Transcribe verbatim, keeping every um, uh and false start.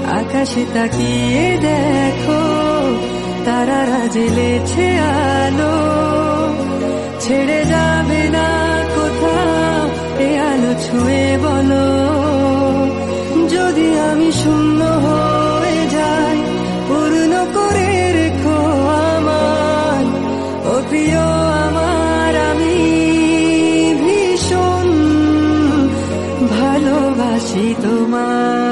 আকাশে তাকিয়ে দেখো, তারারা জ্বেলেছে আলো। ছেড়ে যাবে না কোথাও এ আলো ছুঁয়ে বলো, যদি আমি শূন্য হয়ে যাই পূর্ণ করে রেখো আমার। ও প্রিয় আমার, আমি ভীষণ ভালোবাসি তোমায়।